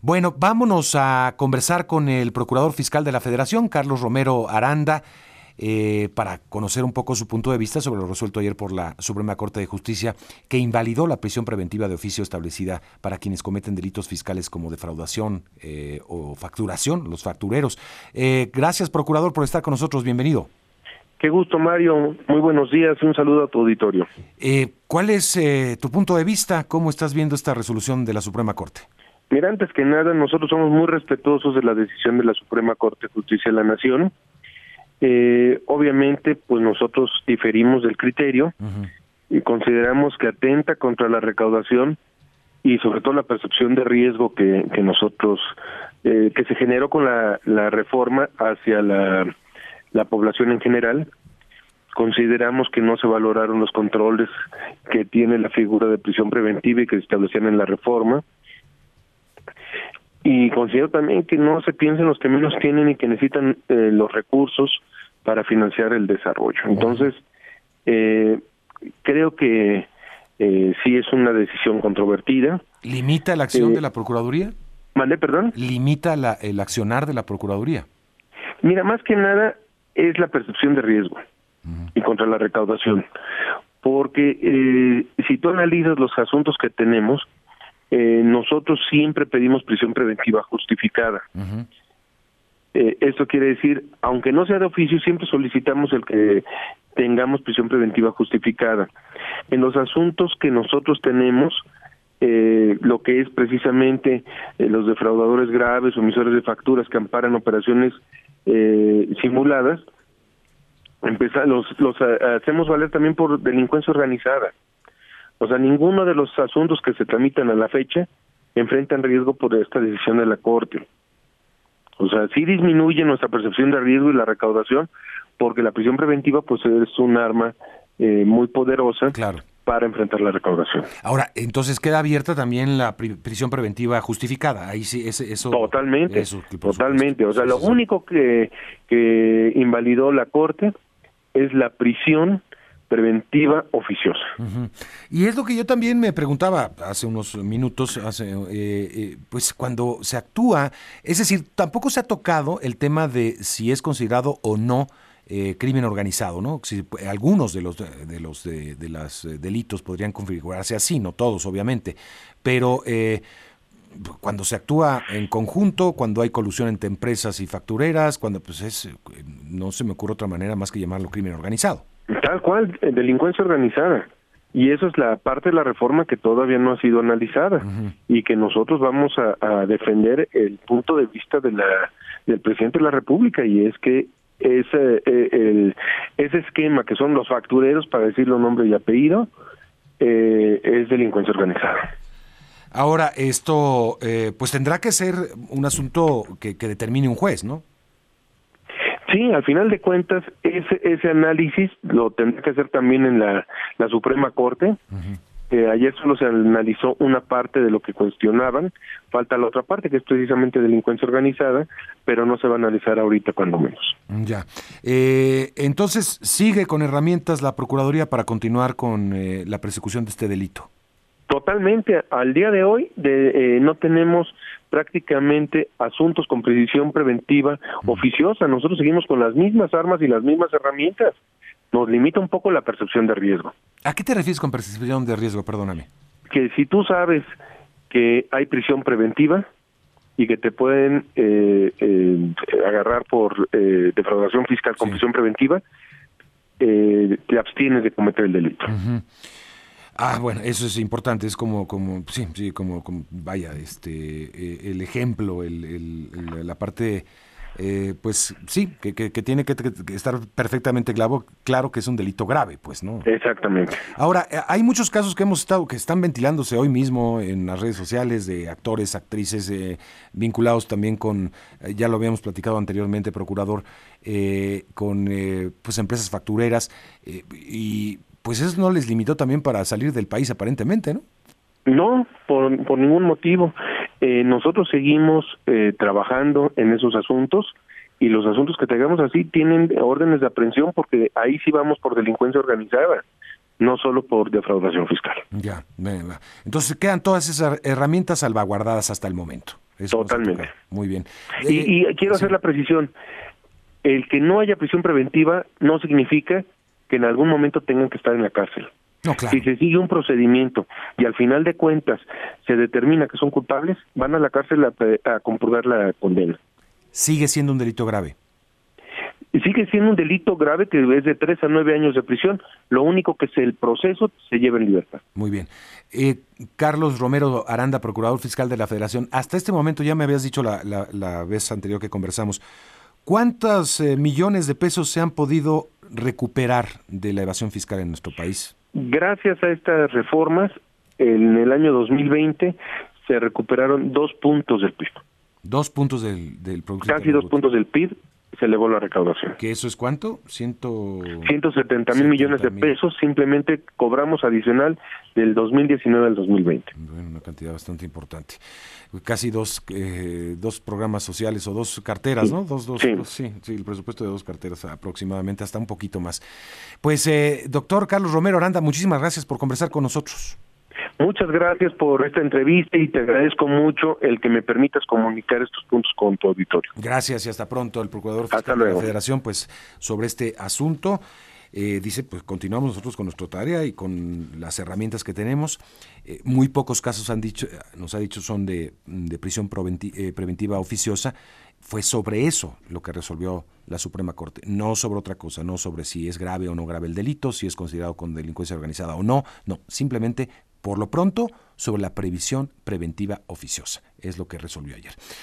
Bueno, vámonos a conversar con el Procurador Fiscal de la Federación, Carlos Romero Aranda, para conocer un poco su punto de vista sobre lo resuelto ayer por la Suprema Corte de Justicia, que invalidó la prisión preventiva de oficio establecida para quienes cometen delitos fiscales como defraudación o facturación, los factureros. Gracias, Procurador, por estar con nosotros. Bienvenido. Qué gusto, Mario. Muy buenos días y un saludo a tu auditorio. ¿Cuál es tu punto de vista? ¿Cómo estás viendo esta resolución de la Suprema Corte? Mira, antes que nada, nosotros somos muy respetuosos de la decisión de la Suprema Corte de Justicia de la Nación. Obviamente, pues nosotros diferimos del criterio y consideramos que atenta contra la recaudación y sobre todo la percepción de riesgo que nosotros, que se generó con la reforma hacia la población en general. Consideramos que no se valoraron los controles que tiene la figura de prisión preventiva y que se establecían en la reforma. Y considero también que no se piensa en los que menos tienen y que necesitan los recursos para financiar el desarrollo. Entonces, creo que sí es una decisión controvertida. ¿Limita la acción de la Procuraduría? ¿Mandé, perdón? ¿Limita el accionar de la Procuraduría? Mira, más que nada es la percepción de riesgo y contra la recaudación. Porque si tú analizas los asuntos que tenemos, nosotros siempre pedimos prisión preventiva justificada. Esto quiere decir, aunque no sea de oficio, siempre solicitamos el que tengamos prisión preventiva justificada. En los asuntos que nosotros tenemos, lo que es precisamente los defraudadores graves, omisores de facturas que amparan operaciones simuladas, los hacemos valer también por delincuencia organizada. O sea, ninguno de los asuntos que se tramitan a la fecha enfrentan riesgo por esta decisión de la Corte. O sea, sí disminuye nuestra percepción de riesgo y la recaudación, porque la prisión preventiva pues es un arma muy poderosa, claro, para enfrentar la recaudación. Ahora, entonces queda abierta también la prisión preventiva justificada. Ahí sí, eso. Totalmente, totalmente. O sea, lo único que invalidó la Corte es la prisión preventiva oficiosa. Y es lo que yo también me preguntaba hace unos minutos, pues cuando se actúa, es decir, tampoco se ha tocado el tema de si es considerado o no crimen organizado, ¿no? Si algunos de los delitos podrían configurarse así, no todos, obviamente, pero cuando se actúa en conjunto, cuando hay colusión entre empresas y factureras, cuando pues no se me ocurre otra manera más que llamarlo crimen organizado. Tal cual, delincuencia organizada. Y eso es la parte de la reforma que todavía no ha sido analizada y que nosotros vamos a defender el punto de vista del presidente de la República, y es que ese esquema que son los factureros, para decirlo nombre y apellido, es delincuencia organizada. Ahora, esto pues tendrá que ser un asunto que determine un juez, ¿no? Sí, al final de cuentas, ese análisis lo tendrá que hacer también en la Suprema Corte. Ayer solo se analizó una parte de lo que cuestionaban, falta la otra parte, que es precisamente delincuencia organizada, pero no se va a analizar ahorita, cuando menos. Ya. Entonces, ¿sigue con herramientas la Procuraduría para continuar con la persecución de este delito? Totalmente. Al día de hoy no tenemos prácticamente asuntos con prisión preventiva oficiosa. Nosotros seguimos con las mismas armas y las mismas herramientas. Nos limita un poco la percepción de riesgo. ¿A qué te refieres con percepción de riesgo? Perdóname. Que si tú sabes que hay prisión preventiva y que te pueden agarrar por defraudación fiscal con prisión preventiva, te abstienes de cometer el delito. Bueno, eso es importante, es como vaya, el ejemplo, la parte, pues sí, que tiene que estar perfectamente claro que es un delito grave, pues, ¿no? Exactamente. Ahora, hay muchos casos que están ventilándose hoy mismo en las redes sociales de actores, actrices, vinculados también con, ya lo habíamos platicado anteriormente, procurador, con pues empresas factureras, y pues eso no les limitó también para salir del país, aparentemente, ¿no? No, por ningún motivo. Nosotros seguimos trabajando en esos asuntos, y los asuntos que traigamos así tienen órdenes de aprehensión, porque ahí sí vamos por delincuencia organizada. no solo por defraudación fiscal. Ya, entonces quedan todas esas herramientas salvaguardadas hasta el momento. Eso totalmente. Muy bien. Y quiero hacer la precisión, el que no haya prisión preventiva no significa que en algún momento tengan que estar en la cárcel. No, claro. Si se sigue un procedimiento y al final de cuentas se determina que son culpables, van a la cárcel a compurgar la condena. Sigue siendo un delito grave. Y sigue siendo un delito grave que es de 3 a 9 años de prisión. Lo único que es el proceso se lleva en libertad. Muy bien. Carlos Romero Aranda, Procurador Fiscal de la Federación. Hasta este momento, ya me habías dicho la vez anterior que conversamos, ¿cuántos millones de pesos se han podido recuperar de la evasión fiscal en nuestro país? Gracias a estas reformas, en el año 2020 se recuperaron 2 puntos del PIB. 2 puntos del Producto Casi Interno 2 puntos del PIB se elevó la recaudación. ¿Que eso es cuánto? 170,000 millones de pesos simplemente cobramos adicional del 2019 al 2020. Bueno, una cantidad bastante importante. Casi dos programas sociales o 2 carteras, ¿no? Sí, el presupuesto de 2 carteras aproximadamente, hasta un poquito más. Pues, doctor Carlos Romero Aranda, muchísimas gracias por conversar con nosotros. Muchas gracias por esta entrevista y te agradezco mucho el que me permitas comunicar estos puntos con tu auditorio. Gracias y hasta pronto. El Procurador Fiscal de la Federación, pues, sobre este asunto, dice, pues continuamos nosotros con nuestra tarea y con las herramientas que tenemos. Muy pocos casos nos ha dicho son de prisión preventiva oficiosa. Fue sobre eso lo que resolvió la Suprema Corte, no sobre otra cosa, no sobre si es grave o no grave el delito, si es considerado con delincuencia organizada o no, simplemente por lo pronto sobre la previsión preventiva oficiosa, es lo que resolvió ayer.